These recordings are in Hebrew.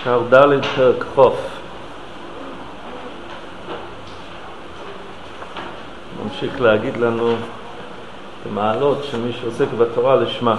שער ד' פרק חוף. ממשיך להגיד לנו במעלות שמי שעוסק בתורה לשמה.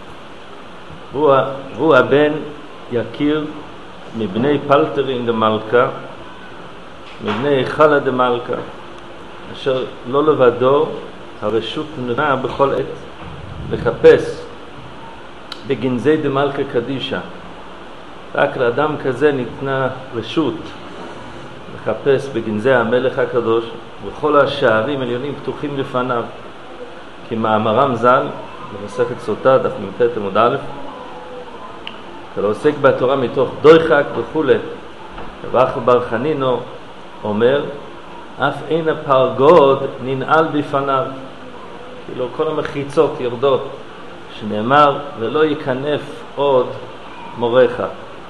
והוא הבן יקיר מבני פלטרין דמלכה, מבני חלה דמלכה, אשר לא לבדו הרשות נתנה בכל עת לחפש בגנזי דמלכה קדישה. רק לאדם כזה ניתנה רשות לחפש בגנזי המלך הקדוש, וכל השערים עליונים פתוחים לפניו, כי מאמרם ז"ל במסכת סוטה דף מ"ט עמוד א', ולא עוסק בתורה מתוך דויחק וכו'. רבח בר חנינו אומר, אף אין הפרגוד ננעל בפניו, כאילו כל המחיצות יורדות, שנאמר ולא ייכנף עוד מורך.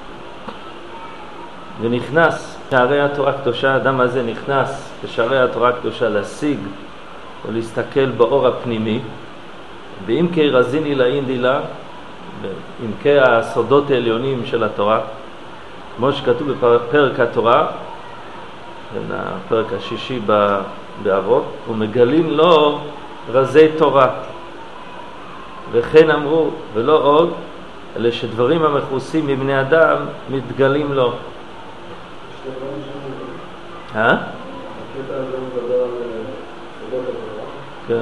ונכנס שערי התורה הקדושה, האדם הזה נכנס בשערי התורה הקדושה להשיג ולהסתכל באור הפנימי, ואם כרזיני לעין דילה, אם כהסודות העליונים של התורה, כמו שכתוב בפרק התורה, הפרק השישי באבות, ומגלים לו רזי תורה. וכן אמרו, ולא עוד, אלא שדברים המכוסים מבני אדם מתגלים לו. הקטע הזה מדבר על סודות התורה. כן.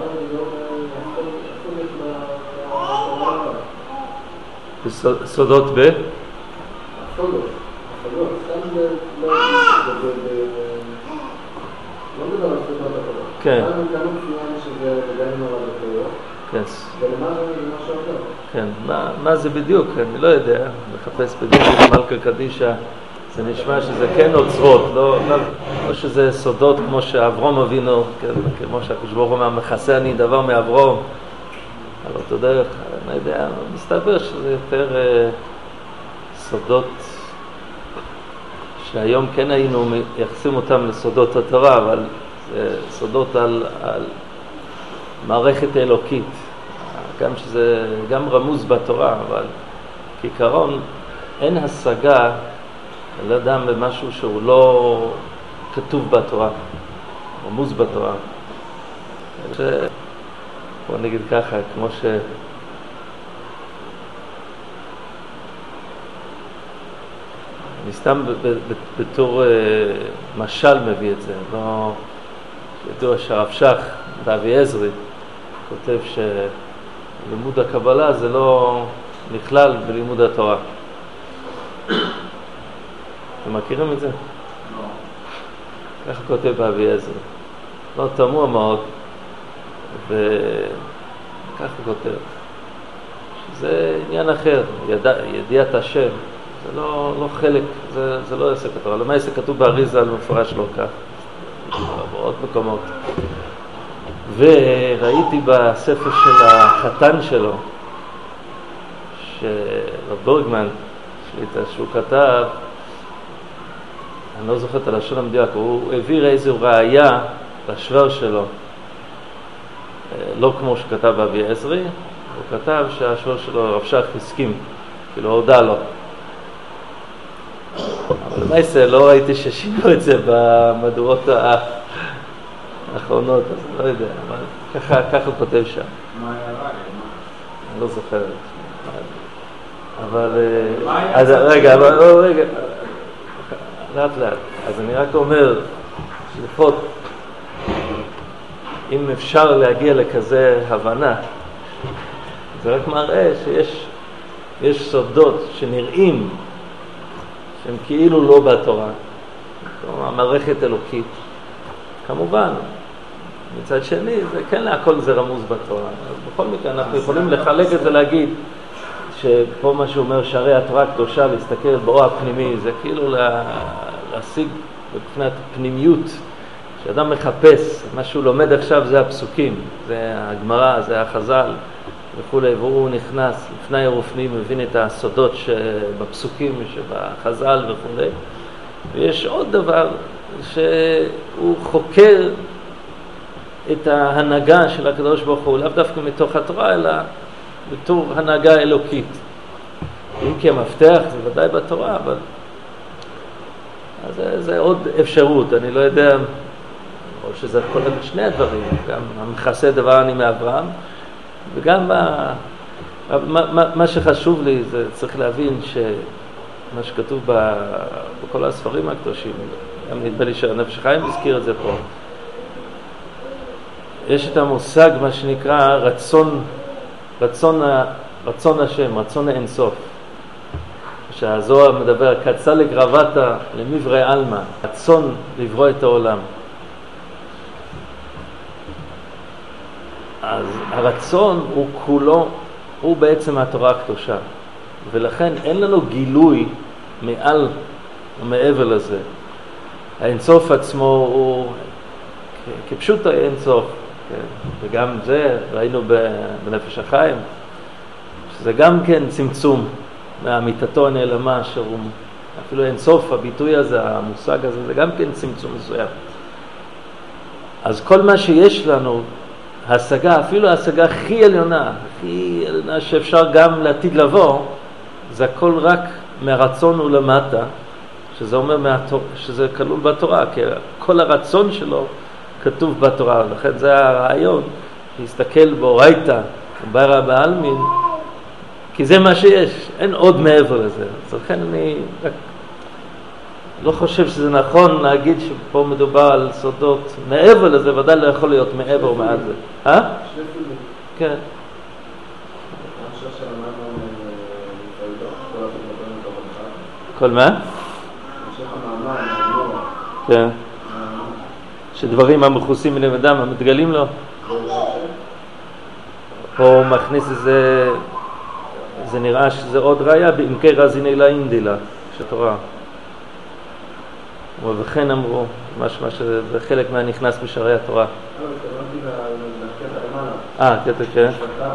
סודות ב? הסודות. סתם לא מדבר על סודות התורה. כן. כאן גם מציין שזה לגמרי נורא בתורה. כן. ולמה זה משהו אחר? כן. מה זה בדיוק? אני לא יודע. לחפש בגנזי מלכה קדישה. זה נשמע שזה כן אוצרות, לא שזה סודות כמו שאברום אבינו, כן, כמו שהקדוש ברוך הוא אומר, מכסה אני דבר מאברום, על אותו דרך, אני יודע, מסתבר שזה יותר סודות שהיום כן היינו מייחסים אותם לסודות התורה, אבל זה סודות על מערכת אלוקית, גם שזה גם רמוז בתורה, אבל כעיקרון אין השגה על אדם במשהו שהוא לא כתוב בתורה, רמוז בתורה. בוא נגיד ככה, כמו ש... אני סתם בתור משל מביא את זה, לא... ידוע שהרב שך, דאבי עזרי, כותב שלימוד הקבלה זה לא נכלל בלימוד התורה. אתם מכירים את זה? לא. ככה כותב באבי עזר. לא תמוה מאוד, וככה כותב. שזה עניין אחר, ידיעת השם. זה לא חלק, זה לא עסק התורה. למה עסק כתוב באריזה על מפורש לא כך? בעוד מקומות. וראיתי בספר של החתן שלו, שרב בורגמן, שהוא כתב, אני לא זוכר את הלשון המדויק, הוא העביר איזו ראייה לשוור שלו, לא כמו שכתב אבי עזרי, הוא כתב שהשוור שלו רב שך הסכים, כאילו הודע לו. אבל למעשה לא ראיתי ששינו את זה במהדורות האחרונות, אז אני לא יודע, אבל ככה הוא כותב שם. מה היה רע? אני לא זוכר. אבל... אז רגע, לאט. אז אני רק אומר, שלפות, אם אפשר להגיע לכזה הבנה, זה רק מראה שיש סודות שנראים, שהם כאילו לא בתורה. כלומר, מערכת אלוקית. כמובן, מצד שני, זה כן להכל זה רמוז בתורה. אז בכל מקרה, אנחנו יכולים לחלק את זה להגיד, שפה מה שאומר שערי התורה הקדושה, להסתכל באור הפנימי, זה כאילו להשיג מבחינת פנימיות, שאדם מחפש, מה שהוא לומד עכשיו זה הפסוקים, זה הגמרא, זה החז"ל וכו', והוא נכנס לפני הרופנים, מבין את הסודות שבפסוקים, שבחז"ל וכו'. ויש עוד דבר שהוא חוקר את ההנהגה של הקדוש ברוך הוא, לאו דווקא מתוך התורה, אלא בתור הנהגה אלוקית. אם כי המפתח זה ודאי בתורה, אבל זה עוד אפשרות, אני לא יודע, או שזה כולל שני הדברים, גם המכסה דבר אני מאברהם, וגם מה שחשוב לי, זה צריך להבין שמה שכתוב בכל הספרים הקדושים, גם נדמה לי שהנפש חיים הזכיר את זה פה, יש את המושג, מה שנקרא רצון השם, רצון האינסוף. שהזוהר מדבר, קצה לגרבתה למברי אלמה, רצון לברוא את העולם. אז הרצון הוא כולו, הוא בעצם התורה הקדושה. ולכן אין לנו גילוי מעל ומעבר לזה. האינסוף עצמו הוא כפשוט האינסוף. וגם זה ראינו בנפש החיים, שזה גם כן צמצום מהמיטתו הנעלמה, אפילו אינסוף, הביטוי הזה, המושג הזה, זה גם כן צמצום מסוים. אז כל מה שיש לנו, השגה, אפילו ההשגה הכי עליונה שאפשר גם לעתיד לבוא, זה הכל רק מהרצון ולמטה, שזה אומר שזה כלול בתורה, כי כל הרצון שלו כתוב בתורה, לכן זה הרעיון, להסתכל באורייתא, ברא בעלמין, כי זה מה שיש, אין עוד מעבר לזה. אז לכן אני לא חושב שזה נכון להגיד שפה מדובר על סודות מעבר לזה, ודאי לא יכול להיות מעבר מעל זה. כן. כל מה? כן. שדברים המכוסים מלמדם, המתגלים לו. פה הוא מכניס איזה, זה נראה שזה עוד ראיה, בעמקי רזיני לאינדילה, שתורה. ובכן אמרו, משמע שזה חלק מהנכנס בשערי התורה. קטע, כן.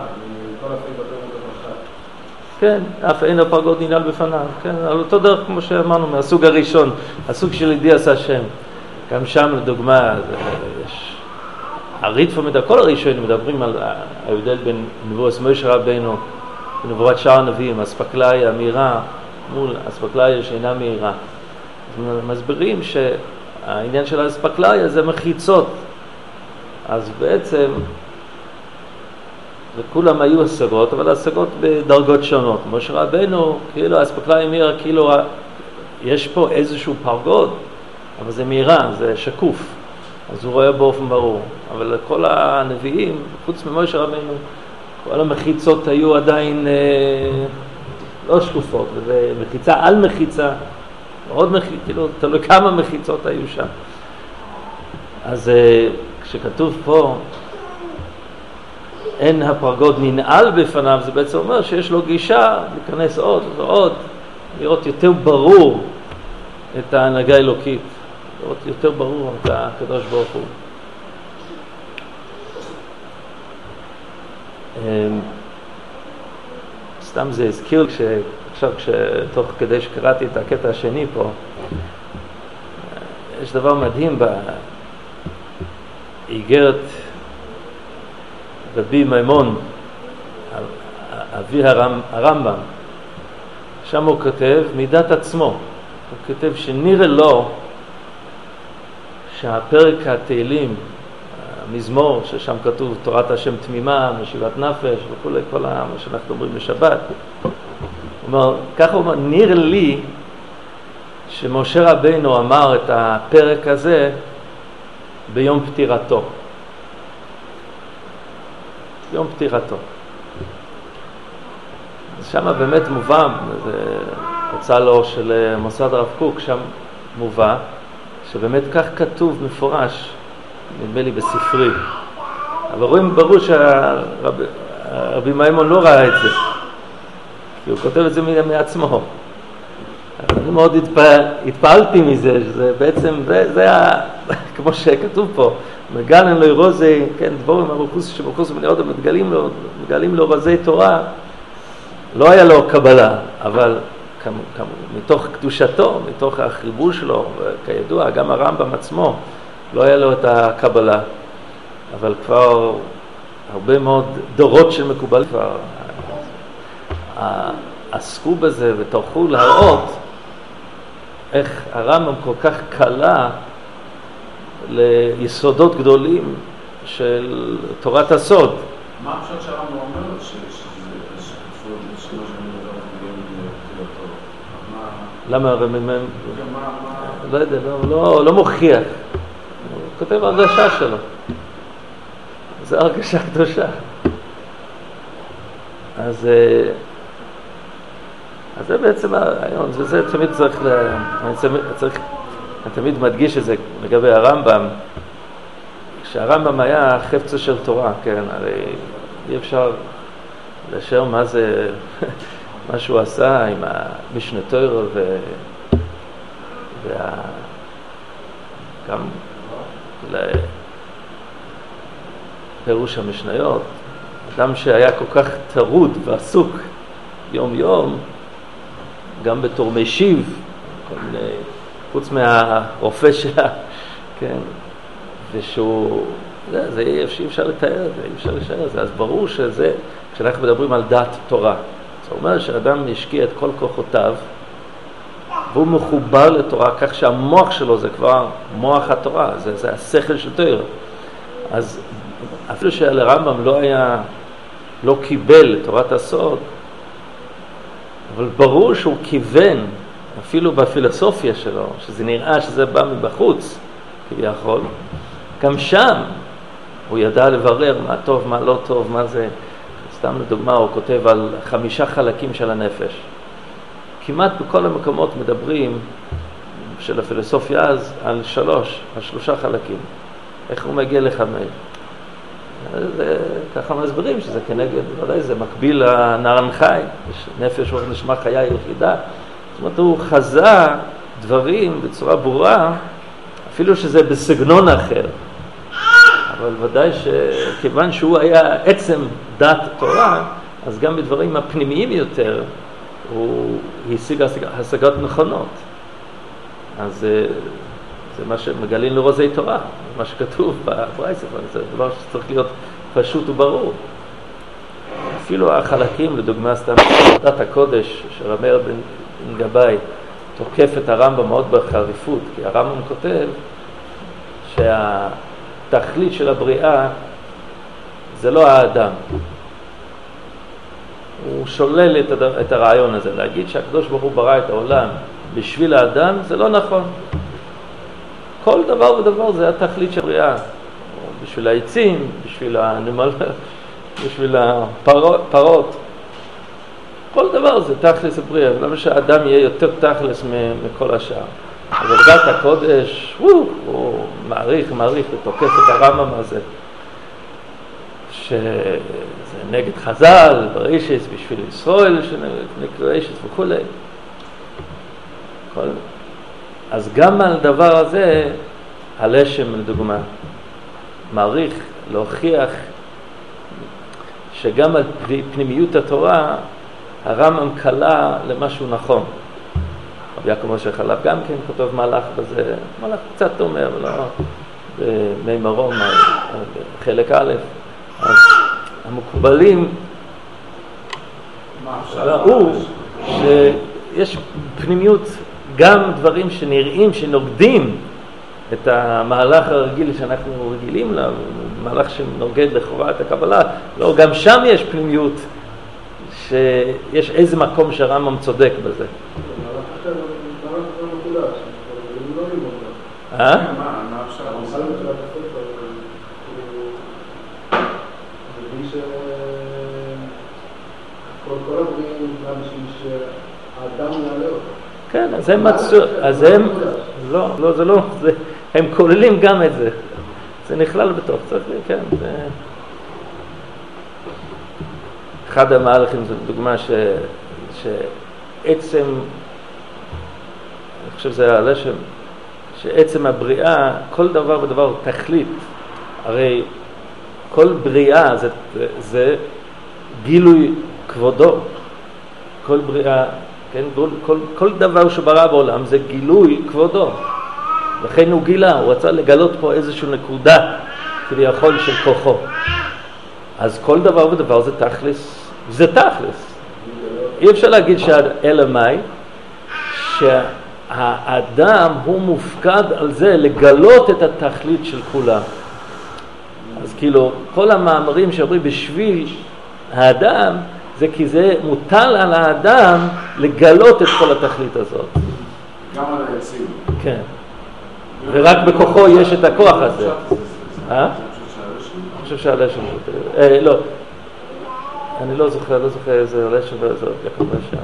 כן, אף אין הפרגות ננעל בפניו. כן, על אותו דרך כמו שאמרנו, מהסוג הראשון, הסוג של ידיעת השם. גם שם לדוגמה, יש הריטפה, כל הראשונים מדברים על ההבדל בין נבואת משה רבנו ונבואת שאר הנביאים, אספקלריה המהירה מול אספקלריה שאינה מהירה. מסבירים שהעניין של האספקלריה זה מחיצות, אז בעצם וכולם היו השגות, אבל השגות בדרגות שונות. משה רבנו, כאילו האספקלריה מהירה, כאילו יש פה איזשהו פרגוד, אבל זה מהירה, זה שקוף, אז הוא רואה באופן ברור. אבל כל הנביאים, חוץ ממשה רבנו, כל המחיצות היו עדיין לא שקופות, ומחיצה על מחיצה, עוד כאילו, תלוי כמה מחיצות היו שם. אז כשכתוב פה, אין הפרגוד ננעל בפניו, זה בעצם אומר שיש לו גישה להיכנס עוד ועוד, לראות יותר ברור את ההנהגה האלוקית, לראות יותר ברור את הקדוש ברוך הוא. סתם זה הזכיר עכשיו תוך כדי שקראתי את הקטע השני פה, יש דבר מדהים באיגרת רבי מימון, אבי הרמב"ם, שם הוא כותב מידת עצמו, הוא כותב שנראה לו שהפרק התהילים, המזמור ששם כתוב תורת השם תמימה, משיבת נפש וכו', כל מה שאנחנו אומרים בשבת, הוא אומר, ככה הוא אומר, נראה לי שמשה רבנו אמר את הפרק הזה ביום פטירתו. יום פטירתו. שם באמת מובא, זה הוצא לו של מוסד הרב קוק, שם מובא, שבאמת כך כתוב מפורש, נדמה לי בספרי. אבל רואים ברור שהרבי מימון לא ראה את זה, כי הוא כותב את זה מעצמו. אני מאוד התפעלתי מזה, שזה בעצם, זה כמו שכתוב פה, מגלן לו רוזי, כן, דבורים שבחוס בני אודם מגלים לו רזי תורה, לא היה לו קבלה, אבל מתוך קדושתו, מתוך החיבור שלו, כידוע, גם הרמב"ם עצמו, לא היה לו את הקבלה, אבל כבר הרבה מאוד דורות של מקובל כבר, עסקו בזה וטרחו להראות איך הרמב"ם כל כך קלה ליסודות גדולים של תורת הסוד. מה הפשט שהרמב"ם אומר? למה הרמב"ם? לא יודע, לא מוכיח. הוא כותב הרגשה שלו. זה הרגשה קדושה. אז זה בעצם הרעיון, וזה תמיד אני תמיד מדגיש את זה לגבי הרמב"ם, כשהרמב"ם היה חפצה של תורה, כן, הרי אי אפשר לשאר מה זה, מה שהוא עשה עם המשנה תורה גם לפירוש המשניות. אדם שהיה כל כך טרוד ועסוק יום יום, גם בתור משיב, חוץ מהרופא שלה, כן, ושהוא, זה אי אפשר לתאר את זה, אי אפשר לשאר את זה. אז ברור שזה, כשאנחנו מדברים על דעת תורה, זה אומר שאדם ישקיע את כל כוחותיו, והוא מחובר לתורה, כך שהמוח שלו זה כבר מוח התורה, זה השכל של תורה. אז אפילו שלרמב"ם לא קיבל את תורת הסוד, אבל ברור שהוא כיוון, אפילו בפילוסופיה שלו, שזה נראה שזה בא מבחוץ, כביכול, גם שם הוא ידע לברר מה טוב, מה לא טוב, מה זה. סתם לדוגמה, הוא כותב על 5 חלקים של הנפש. כמעט בכל המקומות מדברים של הפילוסופיה אז על 3 חלקים. איך הוא מגיע ל5? זה ככה מסברים שזה כנגד, ודאי זה מקביל לנערן חי, נפש רוח נשמה חיה יחידה. זאת אומרת, הוא חזה דברים בצורה ברורה, אפילו שזה בסגנון אחר. אבל ודאי שכיוון שהוא היה עצם דת תורה, אז גם בדברים הפנימיים יותר הוא השיג השגות נכונות. אז זה מה שמגלים לרוזי תורה, מה שכתוב בברייתא, זה דבר שצריך להיות פשוט וברור. אפילו החלקים, לדוגמה סתם דת הקודש של רבי מאיר בן גבאי, תוקף את הרמב"ם מאוד בחריפות, כי הרמב"ם כותב שהתכלית של הבריאה זה לא האדם. הוא שולל את הרעיון הזה, להגיד שהקדוש ברוך הוא ברא את העולם בשביל האדם, זה לא נכון. כל דבר ודבר זה התכלית של הבריאה. בשביל העצים, בשביל בשביל הפרות. כל דבר זה תכלס הבריאה, ולמה שהאדם יהיה יותר תכלס מכל השאר. אבל דת הקודש, הוא מעריך ותוקף את הרמב"ם הזה, שזה נגד חז"ל, בראשית, בשביל ישראל, שנקרא ראשית וכו'. אז גם על דבר הזה, הלשם לדוגמה, מעריך להוכיח שגם על פנימיות התורה, הרמב"ם קלה למשהו נכון. רבי יעקב משה חלב גם כן כותב מהלך בזה, מהלך קצת אומר, לא במי מרום, חלק א', אז המקובלים ראו שיש פנימיות, גם דברים שנראים, שנוגדים את המהלך הרגיל שאנחנו רגילים לה, מהלך שנוגד לכאורה את הקבלה, לא, גם שם יש פנימיות, שיש איזה מקום שהרמב"ם צודק בזה. כן, אז הם מצאו, אז הם, לא, זה לא, הם כוללים גם את זה. זה נכלל בתוך, צריך, כן, זה... אחד המהלכים, זו דוגמה שעצם, אני חושב שזה הלשם, שעצם הבריאה, כל דבר ודבר הוא תכלית. הרי כל בריאה זה גילוי כבודו. כל בריאה, כן, כל דבר שברא בעולם זה גילוי כבודו. לכן הוא גילה, הוא רצה לגלות פה איזושהי נקודה כביכול של כוחו. אז כל דבר ודבר זה תכלס, זה תכלס. אי אפשר להגיד אלא מאי, שהאדם הוא מופקד על זה לגלות את התכלית של כולם. אז כאילו, כל המאמרים שאומרים בשביל האדם, זה כי זה מוטל על האדם לגלות את כל התכלית הזאת. גם על היציב. כן. ורק בכוחו יש את הכוח הזה. אני חושב שהלשם. לא. אני לא זוכר איזה לשם ואיזה יחד מהשאר.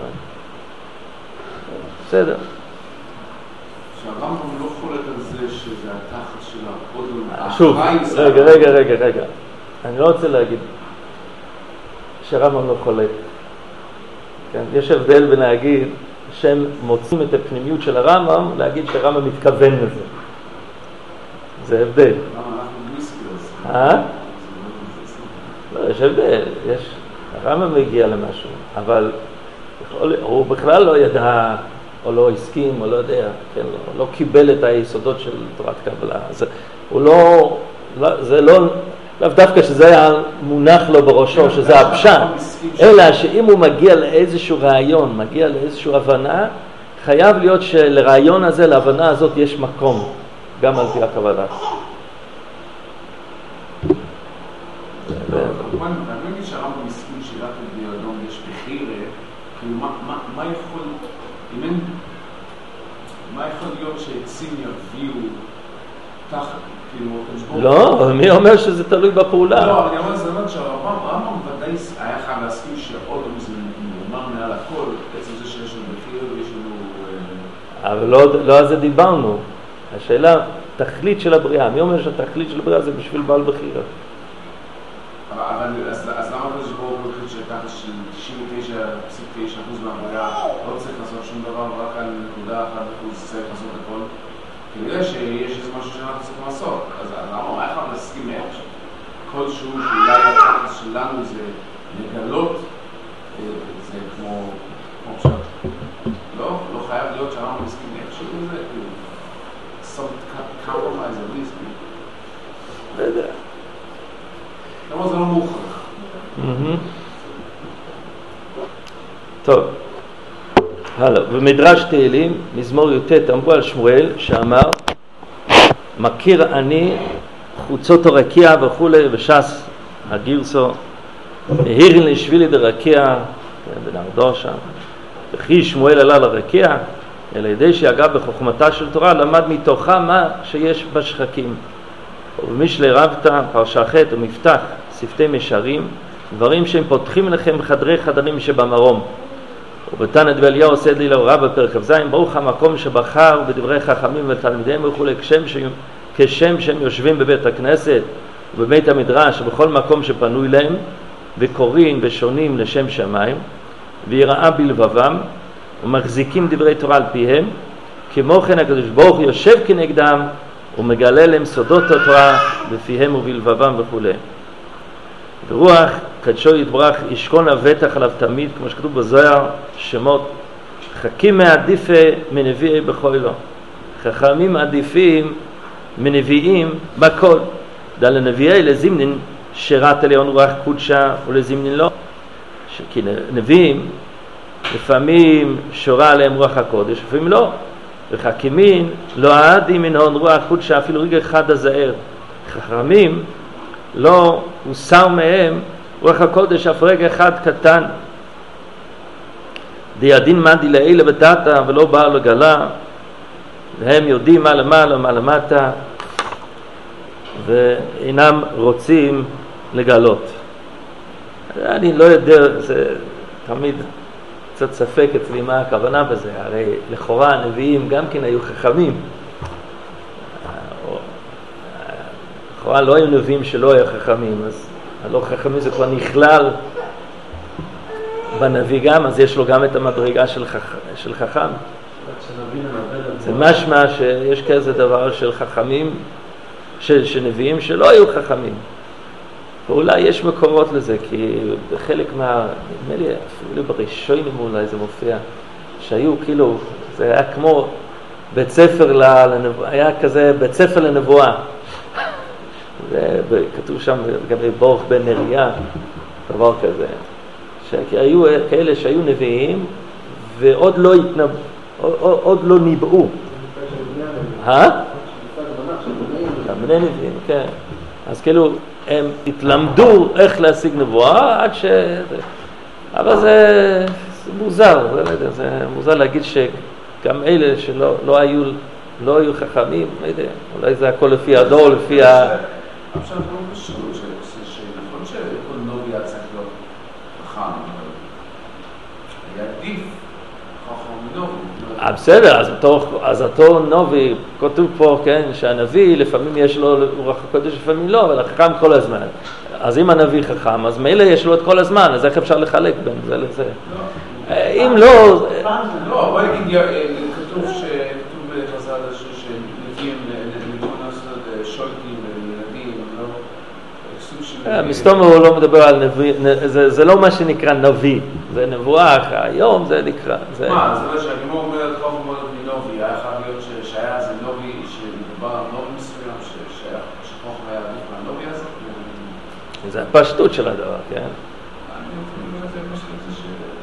בסדר. שהרמב"ם לא חולק על זה שזה התחת של הקודם. שוב, רגע. אני לא רוצה להגיד שהרמב"ם לא חולק. כן? יש הבדל בין להגיד שהם מוצאים את הפנימיות של הרמב"ם, להגיד שהרמב"ם מתכוון לזה. זה הבדל. למה אנחנו מיסקרס? לא, יש הבדל. הרמב"ם הגיע למשהו, אבל הוא בכלל לא ידע, או לא הסכים, או לא יודע, כן? לא קיבל את היסודות של תורת קבלה. הוא לא, זה לא, לאו דווקא שזה היה מונח לו בראשו, שזה הפשט, אלא שאם הוא מגיע לאיזשהו רעיון, מגיע לאיזשהו הבנה, חייב להיות שלרעיון הזה, להבנה הזאת, יש מקום, גם על פי הקבלה. אני מבין שהרמב"ם מסכים שרק בני אדם יש בחירה, כאילו מה יכול להיות שעצים יביאו תחת, כאילו... לא, מי אומר שזה תלוי בפעולה? לא, אני אומר, זה אומר שהרמב"ם ודאי היה חייב להסכים שהאודם זה נאמר מעל הכל, עצם זה שיש לנו בחירה ויש לנו... אבל לא על זה דיברנו. השאלה, תכלית של הבריאה. מי אומר שהתכלית של הבריאה זה בשביל בעל בחירה? אבל אז למה אתה שבו בלחית שככה של 99.9% מהבריאה לא צריך לעשות שום דבר, רק על נקודה 1% צריך לעשות הכל? כנראה שיש איזה משהו שאנחנו צריכים לעשות. אז למה הוא היה חייב להסכים איך כלשהו שאולי התחס שלנו זה לגלות, זה כמו פשוט. לא חייב להיות שאנחנו מסכים איכשהו לזה, כאילו, some compromise at least. לא יודע. למה זה לא מוכרח? טוב, הלאה. במדרש תהילים, מזמור י"ט, אמרו על שמואל שאמר, מכיר אני חוצות הרקיע וכו' וש"ס הגירסו, הירין לשבילי דרקיע, בנרדור שם, וכי שמואל עלה לרקיע, אלא ידי שיגע בחוכמתה של תורה, למד מתוכה מה שיש בשחקים. ובמשלי רבתא, פרשה ח' ומפתח, שפתי משרים, דברים שהם פותחים לכם חדרי חדרים שבמרום. ובתנא דבליהו עושה לי להוראה בפרק כ"ז, ברוך המקום שבחר בדברי חכמים ותלמידיהם וכו' כשם שהם יושבים בבית הכנסת ובבית המדרש ובכל מקום שפנוי להם וקוראים ושונים לשם שמיים ויראה בלבבם ומחזיקים דברי תורה על פיהם, כמו כן הקדוש ברוך הוא יושב כנגדם ומגלה להם סודות התורה בפיהם ובלבבם וכו'. ורוח קדשו יתברך ישכון לבטח עליו תמיד, כמו שכתוב בזוהר שמות, חכים מעדיפה מנביאי בכלו, חכמים עדיפים מנביאים בכל. דע לנביאי לזימנין שירת עליון רוח קודשה ולזימנין לא, כי נביאים לפעמים שורה עליהם רוח הקודש, לפעמים לא. וחכימים לא עדים מן הון רוח קודשה אפילו רגע אחד הזהר. חכמים לא הוסר מהם רוח הקודש אף רגע אחד קטן. דידין מדי לאלה ותתה ולא בא לגלה, והם יודעים מה למעלה מה למטה ואינם רוצים לגלות. אני לא יודע, זה תמיד קצת ספק אצלי מה הכוונה בזה. הרי לכאורה הנביאים גם כן היו חכמים. לכאורה לא היו נביאים שלא היו חכמים, אז הלא חכמים זה כבר נכלל בנביא גם, אז יש לו גם את המדרגה של חכם. זה משמע שיש כזה דבר של חכמים, של נביאים שלא היו חכמים. ואולי יש מקורות לזה, כי בחלק נדמה לי, אפילו בראשונים אולי זה מופיע, שהיו כאילו, זה היה כמו בית ספר היה כזה בית ספר לנבואה. כתוב שם לגבי ברוך בן נריה, דבר כזה, שהיו כאלה שהיו נביאים ועוד לא ניבאו. בני נביאים, כן. אז כאילו הם התלמדו איך להשיג נבואה עד אבל זה מוזר, זה מוזר להגיד שגם אלה שלא היו חכמים, לא יודע, אולי זה הכל לפי הדור, לפי עכשיו לא פשוט שנכון שכל נובי היה צריך להיות חכם, היה עדיף חכם נובי. בסדר, אז אותו נובי, כתוב פה, כן, שהנביא לפעמים יש לו רוח הקודש, לפעמים לא, אבל החכם כל הזמן. אז אם הנביא חכם, אז מילא יש לו את כל הזמן, אז איך אפשר לחלק בין זה לזה? אם לא... לא, בוא נגיד, כתוב בחז"ל שנביאים שולטים ילדים, לא... מסתום הוא לא מדבר על נביא, זה לא מה שנקרא נביא, זה נבואה, היום זה נקרא. מה, זה לא שהגימור אומר את חוף ומודות מנובי, היה חייב להיות שהיה איזה נובי שמדובר על נובי מסוים, שחוף היה עדיף מהנובי הזה? זה הפשטות של הדבר, כן? אני אומר את זה משהו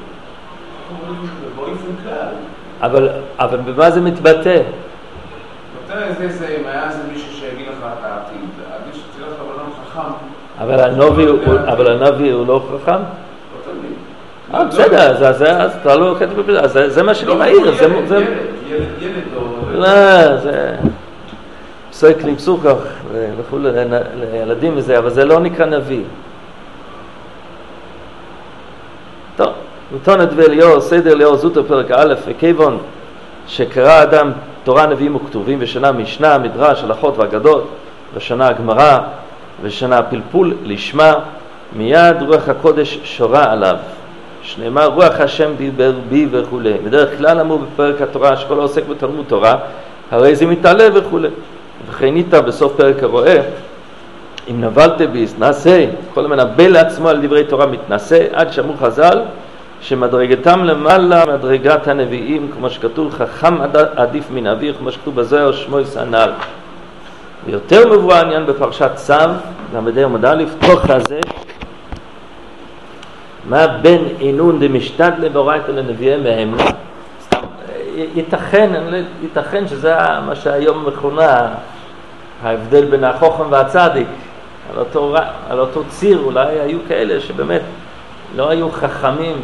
באופן כלל. אבל במה זה מתבטא? זה אם היה איזה מישהו שיגיד לך את העתיד, עדיף שתראה לך בלון חכם. אבל הנביא הוא לא חכם? לא תמיד. בסדר, אז אתה לא כתב בזה, זה מה שאני מעיר. ילד או... לא, זה... פסוק לפסוק וכו' לילדים וזה, אבל זה לא נקרא נביא. טוב, מתונת ואליהו, סדר אליהו זוטר פרק א', וכיוון שקרא אדם תורה נביאים וכתובים ושנה משנה, מדרש, הלכות ואגדות, ושנה הגמרא, ושנה הפלפול לשמה, מיד רוח הקודש שורה עליו. שנאמר רוח השם דיבר בי וכו'. בדרך כלל אמרו בפרק התורה שכל העוסק בתלמוד תורה, הרי זה מתעלה וכו'. וכן איתה בסוף פרק הרואה, אם נבלת ביס, נעשה, כל המנבל לעצמו על דברי תורה מתנשא, עד שאמרו חז"ל, שמדרגתם למעלה מדרגת הנביאים, כמו שכתוב, חכם עדיף מנביא, כמו שכתוב בזוהר שמואל הנ"ל. ויותר מבואר העניין בפרשת צו, למדי עמוד א', תוך הזה, מה בין עינון דמשתדלה באורייתא לנביאי מהם. ייתכן שזה מה שהיום מכונה ההבדל בין החוכם והצדיק. על אותו ציר אולי היו כאלה שבאמת לא היו חכמים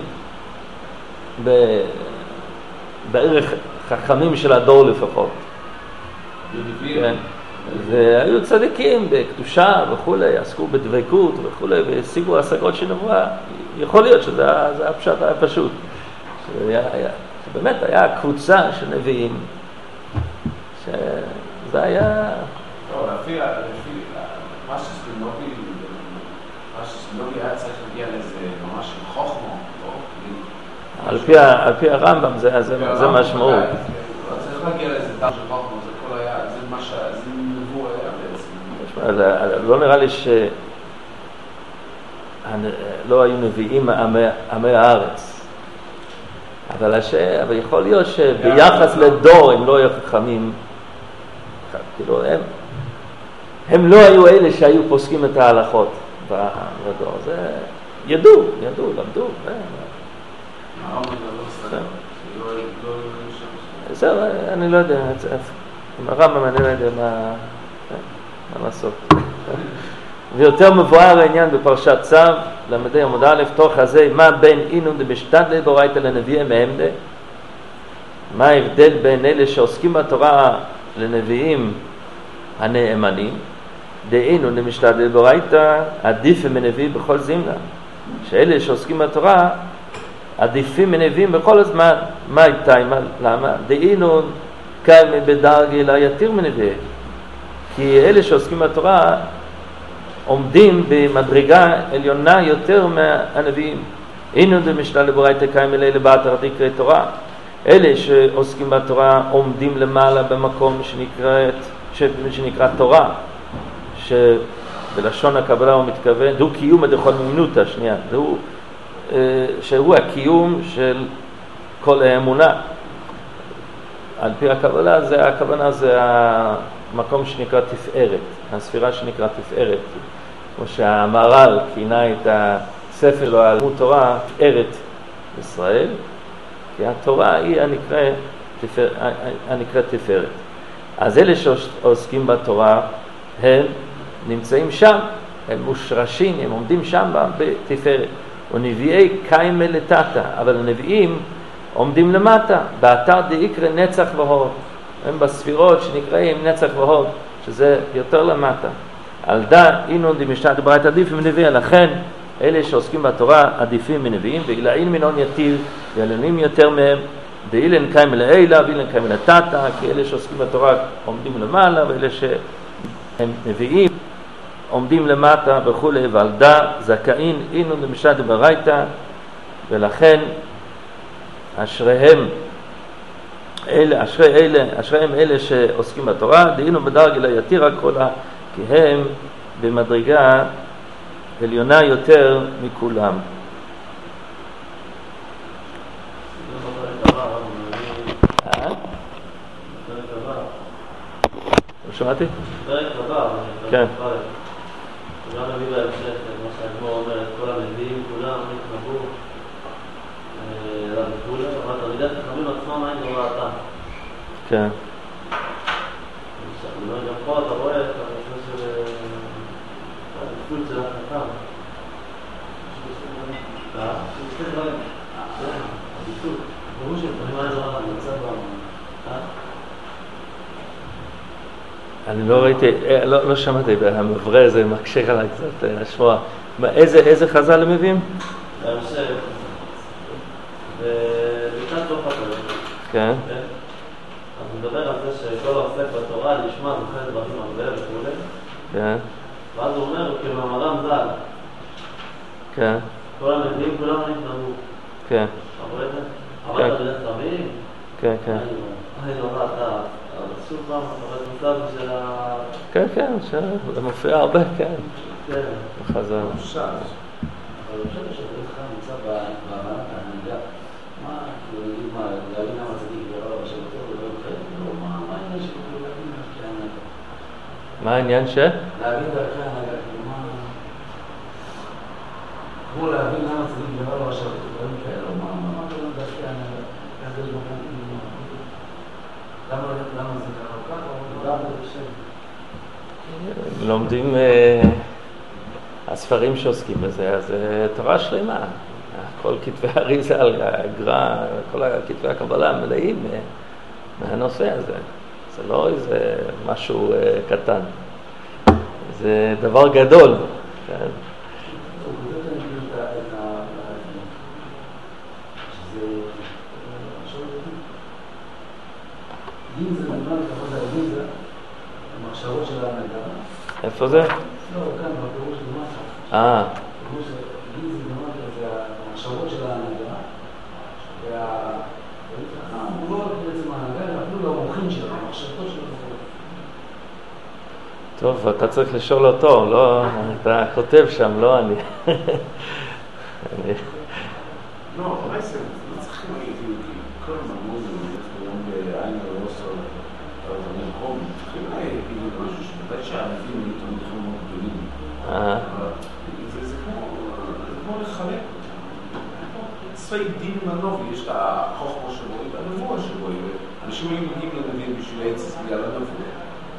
בערך חכמים של הדור לפחות. כן. והיו צדיקים בקדושה וכולי, עסקו בדבקות וכולי, והשיגו השגות של נבואה. יכול להיות שזה הפשט היה פשוט. שבאמת היה קבוצה של נביאים, שזה היה... לא, לפי מה שסלובי היה צריך להגיע לזה ממש של חוכמה, על פי הרמב"ם זה משמעות. לא צריך להגיע לזה דם של חוכמה, זה כל היה, זה מה זה נבוא היה בעצם. לא נראה לי שלא היו נביאים עמי הארץ. אבל יכול להיות שביחס לדור הם לא היו חכמים, כאילו הם לא היו אלה שהיו פוסקים את ההלכות בדור. זה ידעו, למדו. זהו, אני לא יודע, עם הרמב"ם אני לא יודע מה לעשות. ויותר מבואר העניין בפרשת צו, למדי עמוד א', תוך הזה, מה בין עינון דמשתדלה באורייתא לנביאי מהמדה? מה ההבדל בין אלה שעוסקים בתורה לנביאים הנאמנים? דעינון דמשתדלה באורייתא עדיף מנביא בכל זמנה. שאלה שעוסקים בתורה עדיפים מנביאים בכל הזמן. מה איתה? למה? דעינון קיימא בדרגה לא יתיר מנביא. כי אלה שעוסקים בתורה עומדים במדרגה עליונה יותר מהנביאים. עינון דמשתדלה באורייתא קיימא לילה באתר דקרי תורה. אלה שעוסקים בתורה עומדים למעלה במקום שנקרא תורה, שבלשון הקבלה הוא מתכוון, הוא קיום דכל אמינותא, שנייה, שהוא הקיום של כל האמונה. על פי הקבלה, הכוונה זה המקום שנקרא תפארת, הספירה שנקרא תפארת, כמו שהמהר"ל כינה את ספר שלו על לימוד תורה, ארץ ישראל, כי התורה היא הנקראת תפארת. אז אלה שעוסקים בתורה, הם נמצאים שם, הם מושרשים, הם עומדים שם בתפארת. ונביאי קיימה לטאטה, אבל הנביאים עומדים למטה, באתר דאיקרא נצח והוד. הם בספירות שנקראים נצח והוד, שזה יותר למטה. על דה אינון דמשתת ברית עדיף מנביאים, לכן אלה שעוסקים בתורה עדיפים מנביאים, ואילאין מינון יתיר, ואילונים יותר מהם, דאילן קיימה לאילה ואילן קיימה לטאטה, כי אלה שעוסקים בתורה עומדים למעלה, ואלה שהם נביאים עומדים למטה וכו'. ועל דה זכאין אינון דמשתת ברייתא, ולכן אשריהם אלה שעוסקים בתורה, דהינו בדרגה לא יתירה קולה, כי הם במדרגה עליונה יותר מכולם. שמעתי? פרק הבא, כן. כולם נביא בהמשך, כמו שהגמור אומר, כל הנביאים, כולם נתנבאו לכולם, אבל תלמידי חכמים עצמם אין לא ראתה. כן. גם פה אתה רואה את הנושא של העדיפות של החכם. עדיפות. ברור שפעמים האלה לא ראתה, נמצא אני לא ראיתי, לא שמעתי, המברא זה מקשר עליי קצת לשמוע. איזה חז"ל הם מביאים? בהמשך, ובקצת לא חתול. כן. אז מדבר על זה שכל העוסק בתורה לשמה זוכה דברים הרבה וכו'. כן. ואז הוא אומר, כמאמרם ז"ל. כן. כל הנביאים כולם נתנבאו. כן. אתה רואה את זה? אבל אתה בדרך תמיד? כן, כן. לא ראתה. שוב פעם, אתה רואה את המצב של ה... כן, כן, זה מופיע הרבה, כן. כן. חז"ל. אבל אני חושב שזה לך נמצא בהבנת ההנהגה. מה, נגיד מה, להבין למה צדיק ולא של אותו ולא אחר? מה העניין שכאילו להבין דרכי ההנהגה? מה העניין ש? להבין דרכי ההנהגה, כאילו מה... כמו להבין למה צדיק ולא של אותו ולא אחר, או מה קוראים דרכי ההנהגה? איך זה לבחור כאילו מה? למה זה ככה או ככה? או למה זה שם? לומדים הספרים שעוסקים בזה, אז תורה שלמה. כל כתבי האריז"ל, הגר"א, כל כתבי הקבלה מלאים מהנושא הזה. זה לא איזה משהו קטן. זה דבר גדול. כן. דין זה נאמר לכבוד הדין זה המחשבות של ההנהגה. איפה זה? לא, כאן, בפירוש למטה. פירוש דין זה נאמר זה המחשבות של ההנהגה. הוא לא רק בעצם ההנהגה, אלא אפילו למוחים שלה, המחשבות של ההנהגה. טוב, אתה צריך לשאול אותו, לא, אתה כותב שם, לא אני. לא, בעצם, לא צריכים להגיד, כל המרמוז בעין הרוסו, במקום, צריכים להגיד משהו שבתי שהערבים היו תמידים מאוד גדולים. זה כמו לחלק, צפי דין מנובי, יש את החוכמה שבוי והנבואה שבוי, אנשים היו מגיעים לנביאים בשביל העץ, בגלל הנבואה.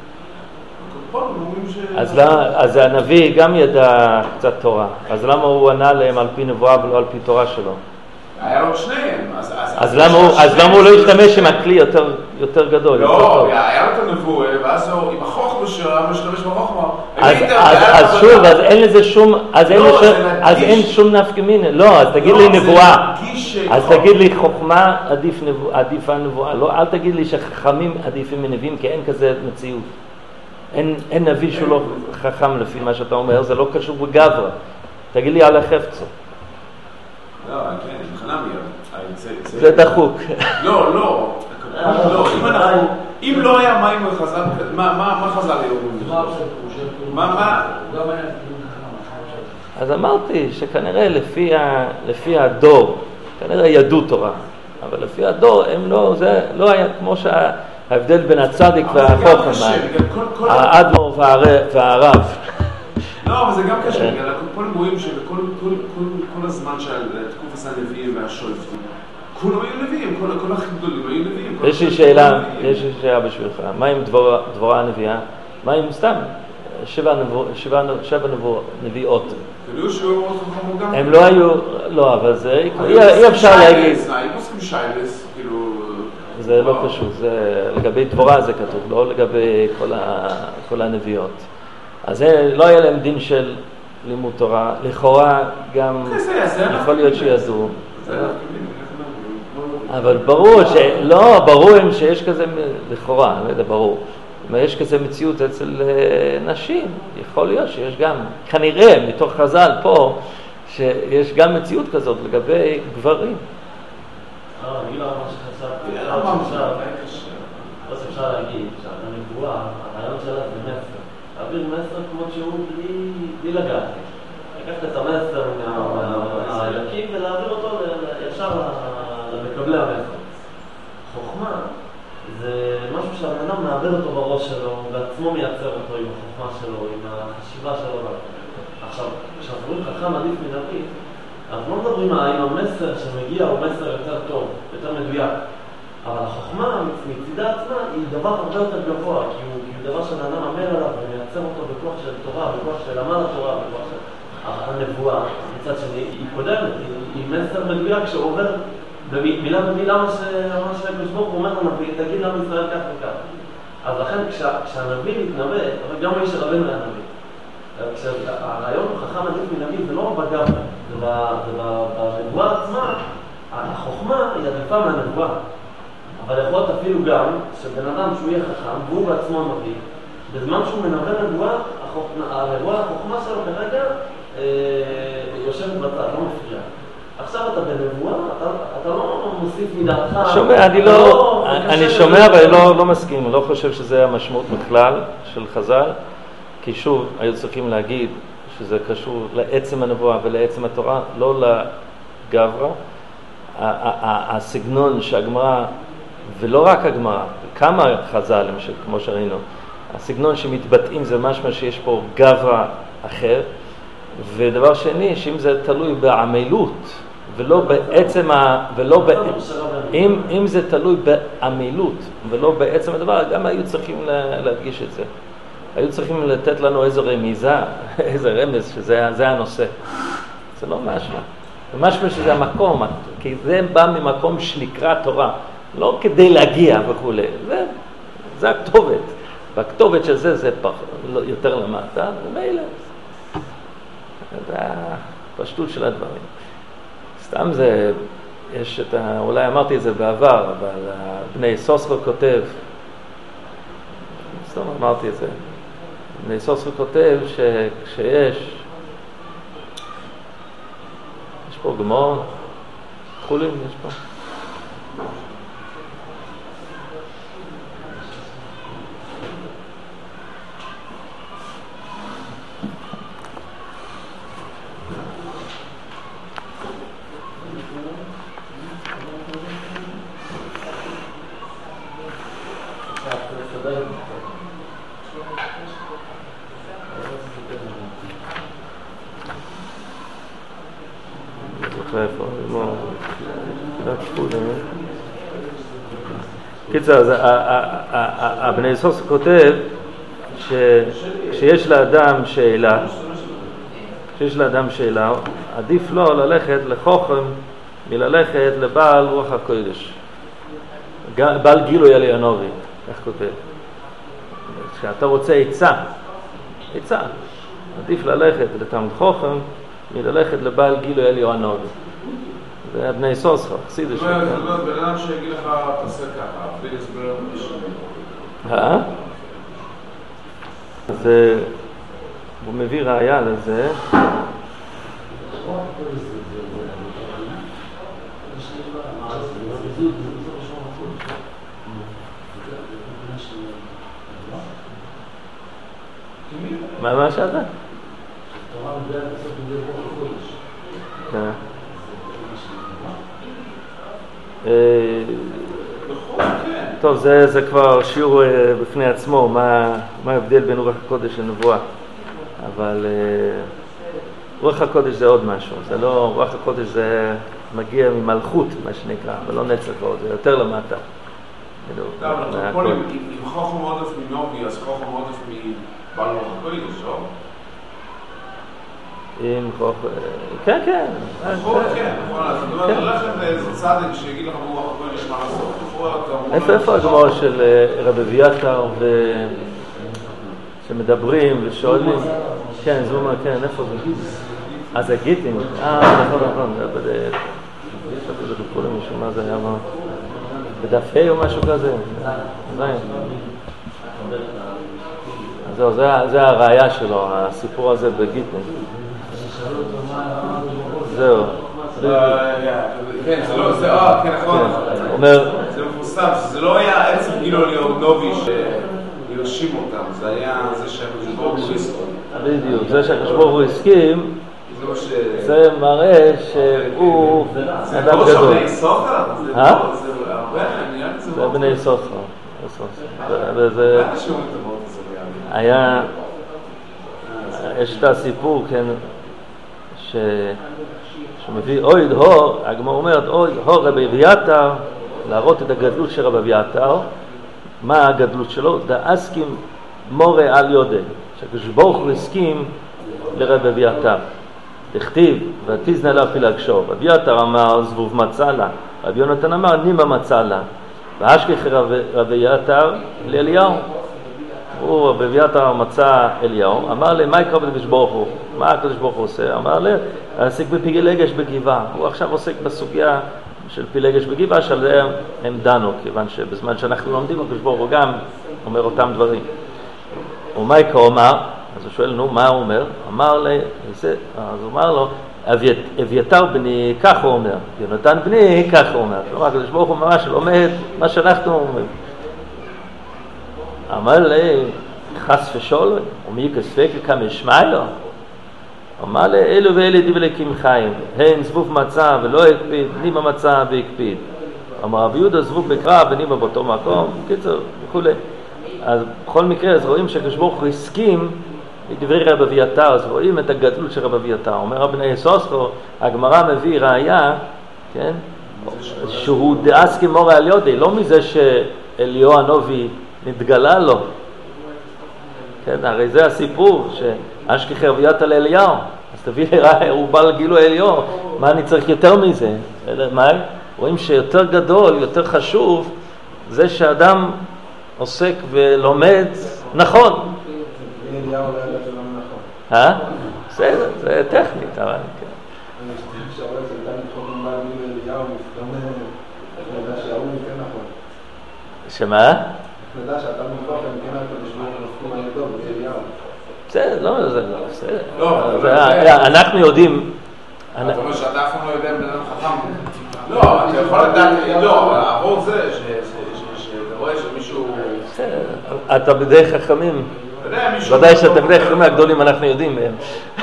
אז הנביא גם ידע קצת תורה, אז למה הוא ענה להם על פי נבואה ולא על פי תורה שלו? היה לו שניהם. אז למה הוא לא השתמש עם הכלי יותר גדול? לא, היה לו את הנבואה, ואז הוא עם החוכמה שלו, הוא משתמש בחוכמה. אז שוב, אז אין לזה שום, אז אין שום נפקא מינה. לא, אז תגיד לי נבואה. אז תגיד לי חוכמה עדיפה נבואה. לא, אל תגיד לי שחכמים עדיפים מנביאים, כי אין כזה מציאות. אין נביא שהוא לא חכם לפי מה שאתה אומר, זה לא קשור בגברא. תגיד לי על החפצו. לא, כן, בכלל זה דחוק. לא, אם לא היה מים וחז"ל, מה חז"ל היום? מה? אז אמרתי שכנראה לפי הדור, כנראה ידעו תורה, אבל לפי הדור זה לא היה כמו ההבדל בין הצדיק והחוכם, האדמו"ר והרב. לא, אבל זה גם קשה, כל רואים שכל הזמן של תקופת הנביאים והשופטים, כולם היו נביאים, כל הכי גדולים היו נביאים. יש לי שאלה בשבילך, מה עם דבורה הנביאה? מה עם סתם? 7 נביאות. הם לא היו, לא, אבל זה, אי אפשר להגיד. זה לא קשור, לגבי דבורה זה כתוב, לא לגבי כל הנביאות. אז זה לא היה להם דין של לימוד תורה, לכאורה גם יכול להיות שיעזרו. אבל ברור ברור שיש כזה, לכאורה, לא יודע, ברור. יש כזה מציאות אצל נשים, יכול להיות שיש גם, כנראה מתוך חז"ל פה, שיש גם מציאות כזאת לגבי גברים. אני לא ממש חשבתי, אפשר להגיד שהנבואה, הרעיון שלה זה מסר. להעביר מסר כמו שהוא בלי לגעת. לקחת את המסר מהילקים ולהעביר אותו ישר למקבלי המסר. חוכמה זה משהו שהאדם מעביר אותו בראש שלו, בעצמו מייצר אותו עם החוכמה שלו, עם החשיבה שלו. עכשיו, כשאנחנו רואים חכם עדיף מנביא, אנחנו לא מדברים האם המסר שמגיע הוא מסר יותר טוב, יותר מדויק. אבל החוכמה מצידה עצמה היא דבר הרבה יותר גבוה, כי הוא דבר שהאדם עמל עליו ומייצר אותו בכוח של תורה, בכוח של עמל התורה, בכוח של הנבואה. מצד שני, היא קודמת, היא מסר מדויק שעובר במילה במילה מה שהקדוש ברוך הוא אומר לנביא, תגיד לעם ישראל כך וכך. אז לכן כשהנביא מתנבא, אבל גם מי שרבנו היה נביא. כשהרעיון הוא חכם עדיף מנביא, זה לא בגב, זה בנבואה עצמה, החוכמה היא עדיפה מהנבואה. אבל יכול להיות אפילו גם שבן אדם שהוא יהיה חכם, והוא בעצמו נביא, בזמן שהוא מנבא נבואה, החוכמה שלו כרגע יושבת בצד, לא מפריעה. עכשיו אתה בנבואה, אתה לא מוסיף מדעתך. אני שומע אבל לא מסכים, אני לא חושב שזה המשמעות בכלל של חז"ל, כי שוב, היו צריכים להגיד שזה קשור לעצם הנבואה ולעצם התורה, לא לגברה. הסגנון שהגמרא, ולא רק הגמרא, כמה חז"ל, כמו שראינו, הסגנון שמתבטאים זה משמע שיש פה גברה אחר, ודבר שני, שאם זה תלוי בעמלות, ולא בעצם, אם זה תלוי בעמלות, ולא בעצם הדבר, גם היו צריכים להדגיש את זה. היו צריכים לתת לנו איזו רמיזה, איזה רמז, שזה הנושא. זה לא משמע. זה משמע שזה המקום, כי זה בא ממקום שנקרא תורה, לא כדי להגיע וכו'. זה הכתובת. והכתובת של זה יותר למטה, ומילא. זה הפשטות של הדברים. סתם זה, יש את אולי אמרתי את זה בעבר, אבל בני סוסרו כותב, סתם אמרתי את זה, בני סוסרו כותב שכשיש, יש פה גמור, חולים יש פה. קיצר, אז הבני סוס כותב שיש לאדם שאלה, עדיף לו ללכת לחוכם מללכת לבעל רוח הקודש, בעל גילוי עליונורי, איך כותב? כשאתה רוצה עצה, עדיף ללכת לתלמיד חוכם מללכת לבעל גילוי עליונורי. זה הבני סוסך, חסידות שלך. זאת אומרת, בן אדם שיגיד לך, תעשה ככה, בלי הסבר משהו. אז הוא מביא ראיה לזה. מה שאתה? טוב, זה כבר שיעור בפני עצמו, מה ההבדל בין רוח הקודש לנבואה. אבל רוח הקודש זה עוד משהו, זה לא, רוח הקודש זה מגיע ממלכות, מה שנקרא, ולא נצח ועוד, זה יותר למטה. אבל הטרופולים, אם חוכם עודף מנובי, אז חוכם עודף מבעל רוח הקודש, לא? אם חוכם, כן, כן. נכון, כן, נכון, אז אתה אומר, הולך לאיזה צדק שיגיד לך ברוח הקודש מה לעשות. איפה הגמור של רב אביתר שמדברים ושואלים? כן, זה אומר, כן, איפה זה? זה גיטין. נכון, זה בדרך. חשבתי זה כפול למישהו, מה זה היה מה? בדף ה' או משהו כזה? זהו, זה הראייה שלו, הסיפור הזה בגיטין. זהו. כן, זה לא, כן, נכון. זה מפורסם, שזה לא היה עצם גילו ליאונובי שירשים אותם, זה היה זה שהקדוש ברוך הוא הסכים. בדיוק, זה שהקדוש ברוך הוא הסכים, זה מראה שהוא אדם גדול. זה בני סופר? זה בני סופר. וזה היה, יש את הסיפור, כן, שמביא אויד הור, הגמרא אומרת, אויד הור רבי אביתר, להראות את הגדלות של רבי אביתר. מה הגדלות שלו? דאסקים מורה על יודע, שהקדוש ברוך הוא הסכים לרבי אביתר. תכתיב, ותזנה לה פילגשו. רבי אביתר אמר, זבוב מצא לה. רבי יונתן אמר, נימה מצא לה. ואשכח רבי אביתר לאליהו. הוא, רבי אביתר מצא אליהו, אמר לי, מה יקרה בקדוש ברוך הוא? מה הקדוש ברוך הוא עושה? אמר לי, עסק בפילגש בגבעה. הוא עכשיו עוסק בסוגיה של פילגש בגבעה, שעל זה הם דנו, כיוון שבזמן שאנחנו לומדים, הקדוש ברוך הוא גם אומר אותם דברים. ומה יקרה אומר? אז הוא שואל, נו, מה הוא אומר? אמר לי, אז הוא אמר לו, אביתר בני, כך הוא אומר, יונתן בני, כך הוא אומר. כלומר, הקדוש ברוך הוא ממש לומד מה שאנחנו אומרים. אמר לי, חס ושול, ומי כספק כמה ישמעאלו? אמר לי, אלו ואלה דבליקים חיים, הן זבוב מצא ולא הקפיד, נימה מצא והקפיד. אמר רבי יהודה, זבוב בקרב ונימה באותו מקום, קיצור, וכו'. אז בכל מקרה, אז רואים שהקדוש ברוך הוא הסכים לדברי רבי אביתר, אז רואים את הגדלות של רבי אביתר. אומר רבי יסוסכו, הגמרא מביא ראיה, כן, שהוא דאסקי מורה על יודע, לא מזה שאליהו הנובי נתגלה לו. כן, הרי זה הסיפור, שאשכח רבי אביתר לאליהו, אז תביא לראיה, הוא בא לגילו אליהו, מה אני צריך יותר מזה? מה? רואים שיותר גדול, יותר חשוב, זה שאדם עוסק ולומד נכון. אליהו לא ידע שלא נכון. בסדר, זה טכנית, אבל כן. אני חושב שהרבה שאתה מתחוק עם בעל גיל אליהו, איך נדע שהאום כן נכון. שמה? איך נדע שאתה מתחוק עם כן נכון, לשמור נפקום על ידו, וזה אליהו. בסדר, לא, זה לא, בסדר. לא, אנחנו יודעים... אתה אומר שאתה אף פעם לא יודע בן אדם חכם. לא, אתה יכול לדעת, לא, העבור זה, שאתה רואה שמישהו... בסדר, אתה בדרך חכמים. ודאי שאתה בדרך חכמים הגדולים אנחנו יודעים מהם.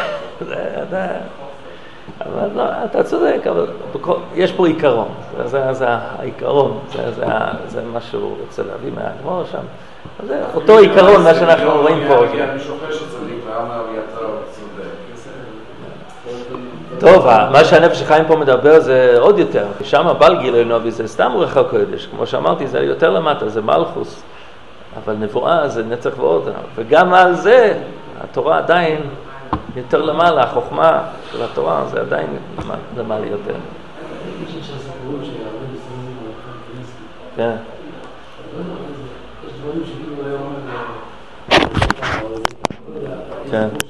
אבל לא, אתה צודק, אבל יש פה עיקרון. זה העיקרון, זה מה שהוא רוצה להביא מהגמור שם. זה אותו עיקרון, מה שאנחנו רואים פה. אני שופש את צדיק ואמר יתר צודק. טוב, מה שהנפש החיים פה מדבר זה עוד יותר. שם בעל גילוי נביא זה סתם רוח הקודש. כמו שאמרתי, זה יותר למטה, זה מלכוס. אבל נבואה זה נצח ועוד. וגם על זה, התורה עדיין יותר למעלה, החוכמה של התורה זה עדיין למעלה יותר. כן. כן.